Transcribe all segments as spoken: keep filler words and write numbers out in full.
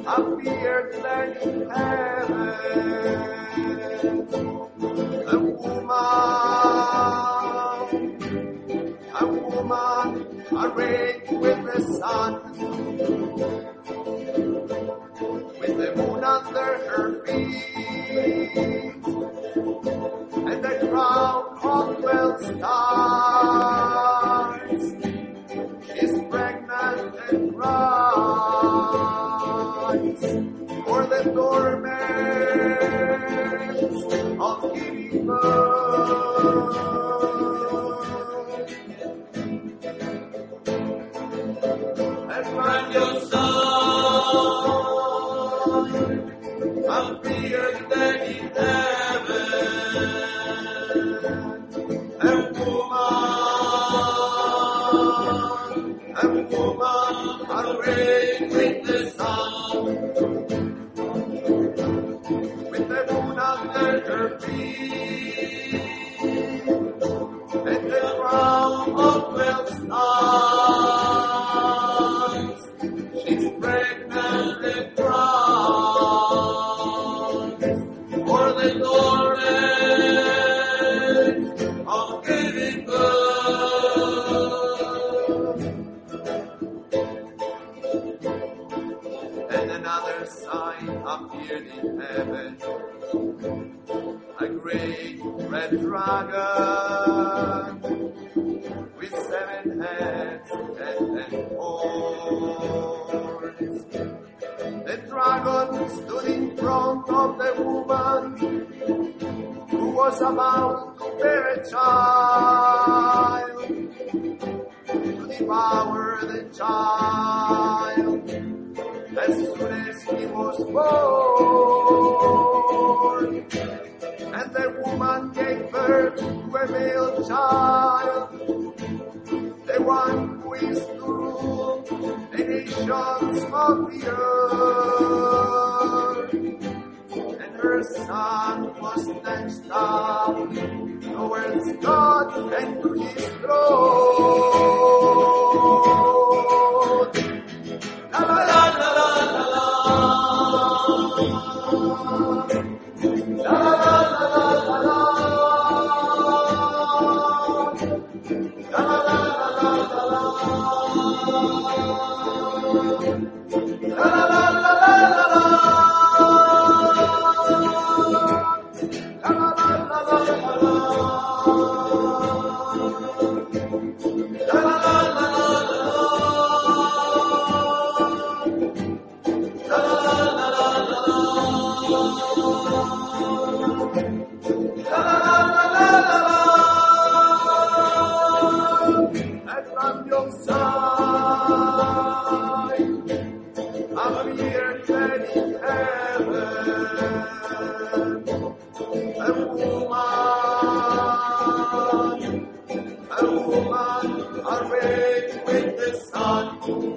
appeared then in heaven. A woman, a woman arrayed with the sun, with the moon under her feet, and the crown of twelve stars. She's pregnant and cries for the torments of giving birth. And when your son appeared then in heaven, a woman, a woman arrayed with the sun, with the moon under her feet, and the crown of twelve stars. She's pregnant and cries for the torment of giving birth. And another sign appeared in heaven, a great red dragon with seven heads and ten horns. The dragon stood in front of the woman who was about to bear a child, to devour the child as soon as he was born. And the woman gave birth to a male child, the one who is to rule the nations of the earth. And her son was snatched up towards God and to his throne. La la la la la la. La la la la la la. La la la la la la. La la la la la la. La la la la la la. La la la la and from your side appeared then in heaven a woman, a woman arrayed with the sun,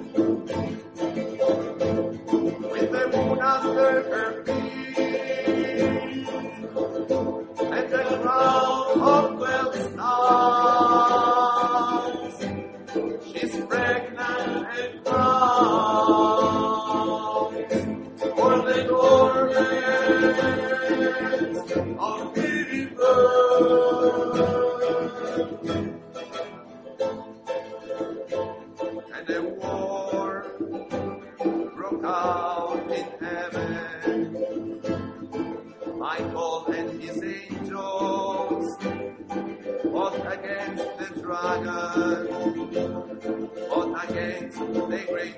with the moon under her feet, and the crown of twelve stars. She's pregnant and cries for the torments of giving birth. And a war broke out in heaven. Michael and his angels fought against the dragon, fought against the great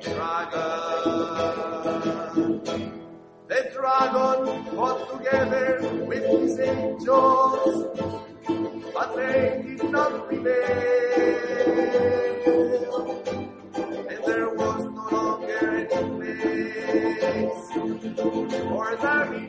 dragon. The dragon fought together with his angels, but they did not prevail. And there was no longer any place for them in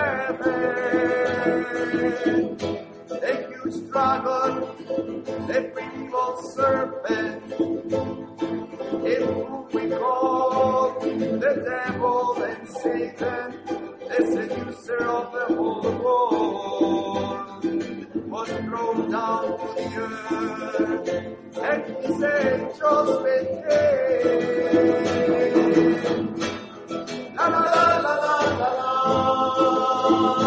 heaven. The huge dragon, the evil serpent, in whom we call the devil and Satan, the seducer of the whole world, was thrown down to the earth, and his angels with him. La la la.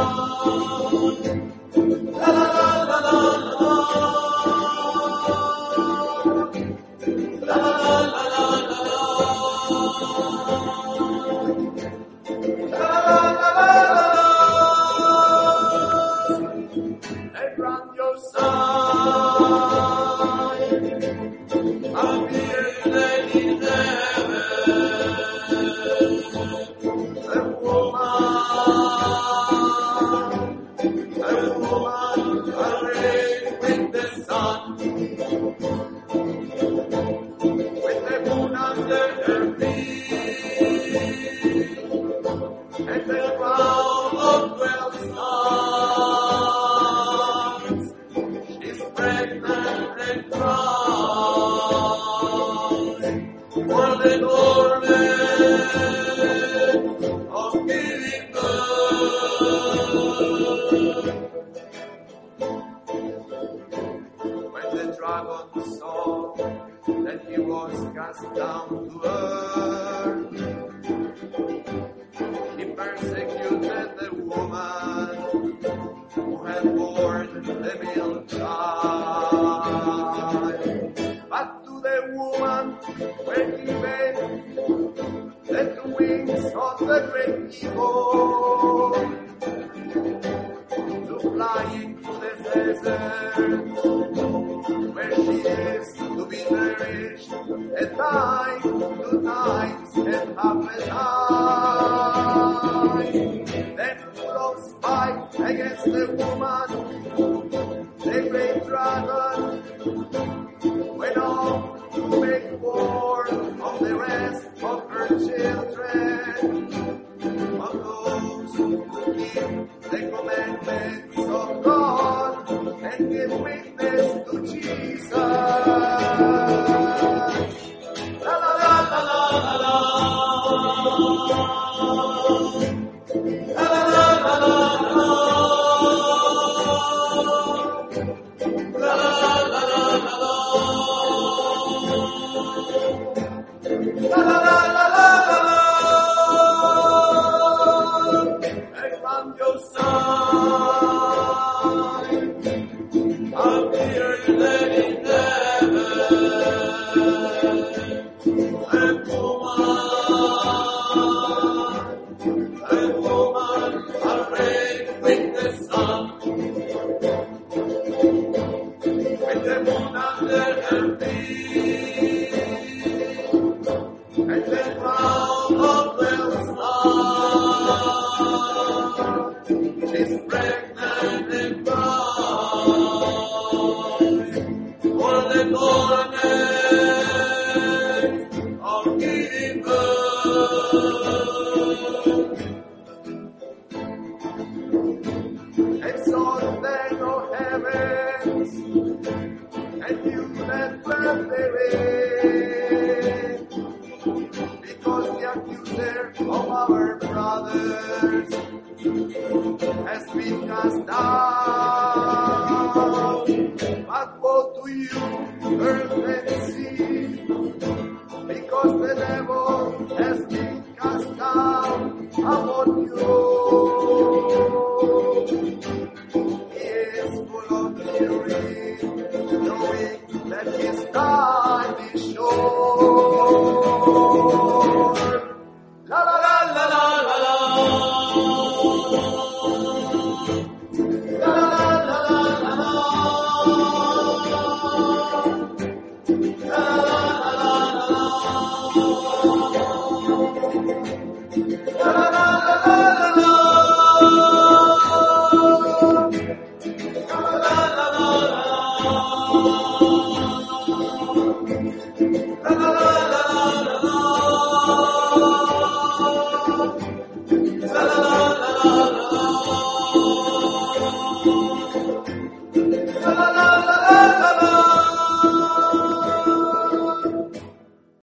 La la la la la.